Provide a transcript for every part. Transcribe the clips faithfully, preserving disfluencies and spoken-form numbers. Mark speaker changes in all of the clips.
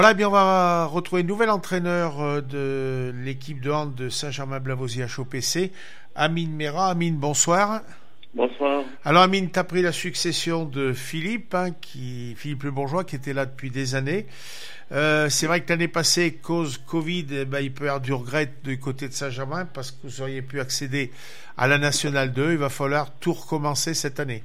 Speaker 1: Voilà, eh bien, on va retrouver un nouvel entraîneur de l'équipe de hand de Saint-Germain-Blavozy H O P C, Amine Mera. Amine, bonsoir.
Speaker 2: Bonsoir.
Speaker 1: Alors Amine, tu as pris la succession de Philippe, hein, qui, Philippe Le Bourgeois, qui était là depuis des années. Euh, c'est vrai que l'année passée, cause Covid, eh ben, il peut y avoir du regret du côté de Saint-Germain parce que vous auriez pu accéder à la Nationale deux. Il va falloir tout recommencer cette année.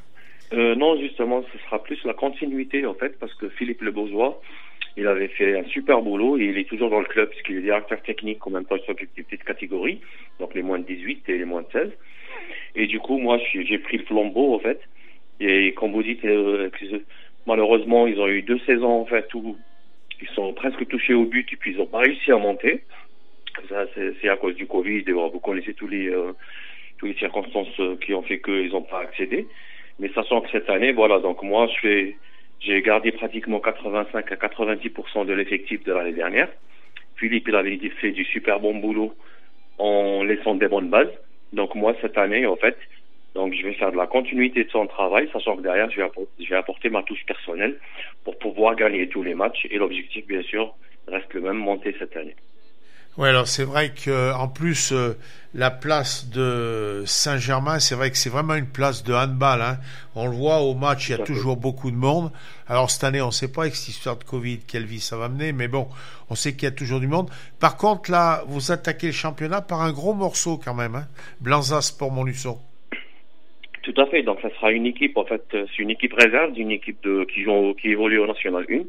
Speaker 2: Euh, non, justement, ce sera plus la continuité, en fait, parce que Philippe Le Bourgeois, il avait fait un super boulot et il est toujours dans le club puisqu'il est directeur technique, en même temps il s'occupe des petites catégories, donc les moins de dix-huit et les moins de seize. Et du coup, moi, j'ai pris le flambeau, en fait. Et comme vous dites, euh, malheureusement, ils ont eu deux saisons, en fait, où ils sont presque touchés au but et puis ils n'ont pas réussi à monter. Ça, c'est à cause du Covid. Et vous connaissez tous les, euh, toutes les circonstances qui ont fait qu'ils n'ont pas accédé. Mais sachant que cette année, voilà, donc moi, je fais, j'ai gardé pratiquement quatre-vingt-cinq à quatre-vingt-dix pour cent de l'effectif de l'année dernière. Philippe, il avait fait du super bon boulot en laissant des bonnes bases. Donc moi, cette année, en fait, donc je vais faire de la continuité de son travail, sachant que derrière, je vais apporter, je vais apporter ma touche personnelle pour pouvoir gagner tous les matchs. Et l'objectif, bien sûr, reste le même, monter cette année.
Speaker 1: Oui, alors c'est vrai qu'en plus, euh, la place de Saint-Germain, c'est vrai que c'est vraiment une place de handball. Hein. On le voit au match, il y a toujours beaucoup de monde. Alors cette année, on ne sait pas avec cette histoire de Covid, quelle vie ça va mener, mais bon, on sait qu'il y a toujours du monde. Par contre, là, vous attaquez le championnat par un gros morceau quand même, hein. Blanza Sport Montluçon.
Speaker 2: Tout à fait, donc ça sera une équipe, en fait, c'est une équipe réserve, une équipe de, qui, joue, qui évolue au National un.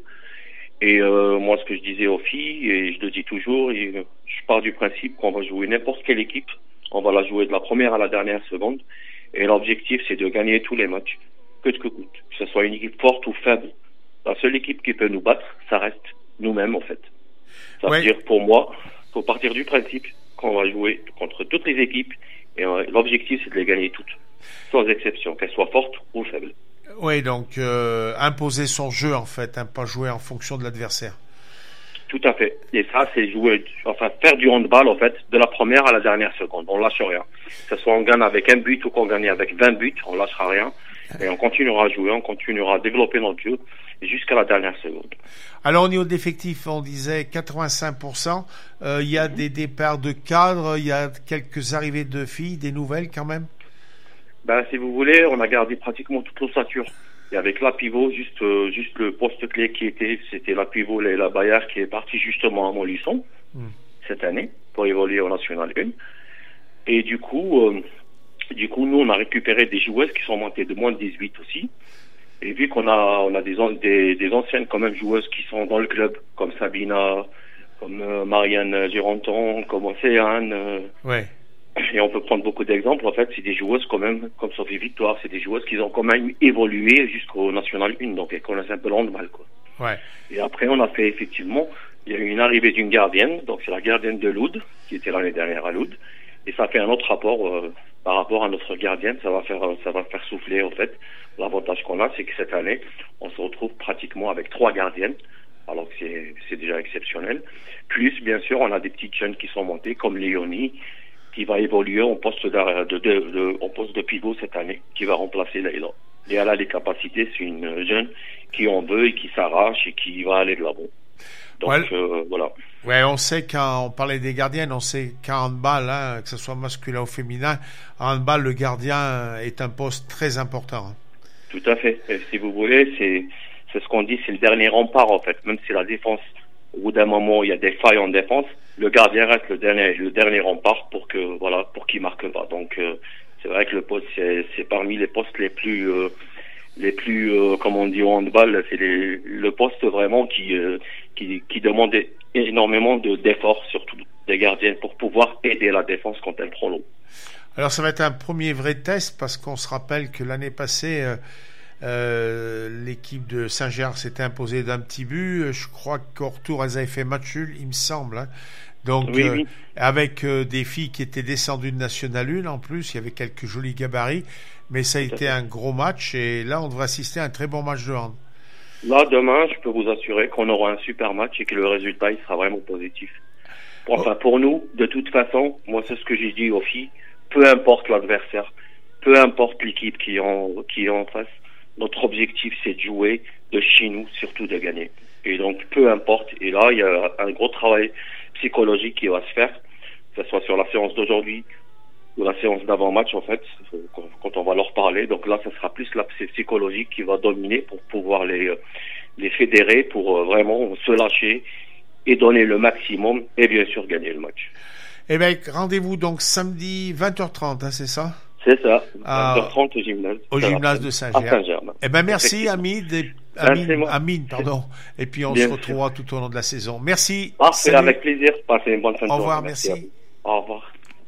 Speaker 2: Et euh, moi, ce que je disais aux filles, et je le dis toujours, et je pars du principe qu'on va jouer n'importe quelle équipe. On va la jouer de la première à la dernière seconde. Et l'objectif, c'est de gagner tous les matchs, que de que coûte. Que ce soit une équipe forte ou faible. La seule équipe qui peut nous battre, ça reste nous-mêmes, en fait. Ça veut ouais. dire, pour moi, il faut partir du principe qu'on va jouer contre toutes les équipes. Et euh, l'objectif, c'est de les gagner toutes, sans exception, qu'elles soient fortes ou faibles.
Speaker 1: Oui, donc euh, imposer son jeu en fait, hein, pas jouer en fonction de l'adversaire.
Speaker 2: Tout à fait. Et ça, c'est jouer, enfin faire du handball en fait, de la première à la dernière seconde. On lâche rien. Que ce soit on gagne avec un but ou qu'on gagne avec vingt buts, on lâchera rien. Et on continuera à jouer, on continuera à développer notre jeu jusqu'à la dernière seconde.
Speaker 1: Alors au niveau de l'effectif, on disait quatre-vingt-cinq pour cent. Euh, il y a mm-hmm. des départs de cadres, il y a quelques arrivées de filles, des nouvelles quand même.
Speaker 2: Ben, si vous voulez, on a gardé pratiquement toute l'ossature. Et avec la pivot, juste, euh, juste le poste clé qui était, c'était la pivot Leila Bayard qui est partie justement à Montluçon mm. cette année pour évoluer au National un. Et du coup, euh, du coup, nous, on a récupéré des joueuses qui sont montées de moins de dix-huit aussi. Et vu qu'on a, on a des, des, des anciennes quand même joueuses qui sont dans le club, comme Sabina, comme euh, Marianne Gironton, comme Océane. Euh,
Speaker 1: ouais.
Speaker 2: Et on peut prendre beaucoup d'exemples. En fait, c'est des joueuses quand même, comme Sophie Victoire, c'est des joueuses qui ont quand même évolué jusqu'au National un, donc elles connaissent un peu le handball, quoi.
Speaker 1: Ouais.
Speaker 2: Et après, on a fait effectivement, il y a eu une arrivée d'une gardienne, donc c'est la gardienne de Loud, qui était l'année dernière à Loud, et ça fait un autre rapport euh, par rapport à notre gardienne. Ça va faire, ça va faire souffler en fait. L'avantage qu'on a, c'est que cette année, on se retrouve pratiquement avec trois gardiennes, alors que c'est, c'est déjà exceptionnel. Plus, bien sûr, on a des petites jeunes qui sont montées, comme Léonie, qui va évoluer en poste de, de, de, de, en poste de pivot cette année, qui va remplacer Leila. Et elle a les capacités, c'est une jeune qui en veut et qui s'arrache et qui va aller de l'avant. Donc, ouais, euh, voilà.
Speaker 1: Ouais, on sait quand on parlait des gardiennes, on sait qu'en handball, hein, que ce soit masculin ou féminin, en handball, le gardien est un poste très important. Hein.
Speaker 2: Tout à fait. Et si vous voulez, c'est, c'est ce qu'on dit, c'est le dernier rempart, en fait. Même si la défense, au bout d'un moment, il y a des failles en défense, le gardien reste le dernier, le dernier rempart pour que, voilà, pour qu'il marque pas. Donc, euh, c'est vrai que le poste, c'est, c'est parmi les postes les plus, euh, les plus, euh, comme on dit au handball, c'est les, le poste vraiment qui, euh, qui, qui demande énormément de, d'efforts, surtout des gardiens, pour pouvoir aider la défense quand elle prend l'eau.
Speaker 1: Alors, ça va être un premier vrai test parce qu'on se rappelle que l'année passée, euh, Euh, l'équipe de Saint-Gerd s'était imposée d'un petit but. Je crois qu'au retour, elles avaient fait match nul, il me semble. Hein. Donc,
Speaker 2: oui,
Speaker 1: euh,
Speaker 2: oui.
Speaker 1: avec euh, des filles qui étaient descendues de National un en plus, il y avait quelques jolis gabarits, mais ça a été un gros match. Et là, on devrait assister à un très bon match de hand.
Speaker 2: Là, demain, je peux vous assurer qu'on aura un super match et que le résultat, il sera vraiment positif. Enfin, oh. pour nous, de toute façon, moi, c'est ce que j'ai dit aux filles, peu importe l'adversaire, peu importe l'équipe qui est en, qui est en face, notre objectif, c'est de jouer, de chez nous, surtout de gagner. Et donc, peu importe. Et là, il y a un gros travail psychologique qui va se faire, que ce soit sur la séance d'aujourd'hui ou la séance d'avant-match, en fait, quand on va leur parler. Donc là, ça sera plus la psychologie qui va dominer pour pouvoir les, les fédérer, pour vraiment se lâcher et donner le maximum et bien sûr gagner le match.
Speaker 1: Eh bien, rendez-vous donc samedi vingt heures trente, hein, c'est ça?
Speaker 2: C'est ça,
Speaker 1: ah,
Speaker 2: vingt heures trente au gymnase.
Speaker 1: Au gymnase de Saint-Germain.
Speaker 2: Saint-Germain.
Speaker 1: Eh bien, merci, Hamid. Et, Amine, Amine, pardon. Et puis, on
Speaker 2: bien
Speaker 1: se retrouvera sûr. tout au long de la saison. Merci.
Speaker 2: Parfait, avec plaisir. Passez une bonne fin de journée.
Speaker 1: Au revoir, merci. merci.
Speaker 2: Au revoir.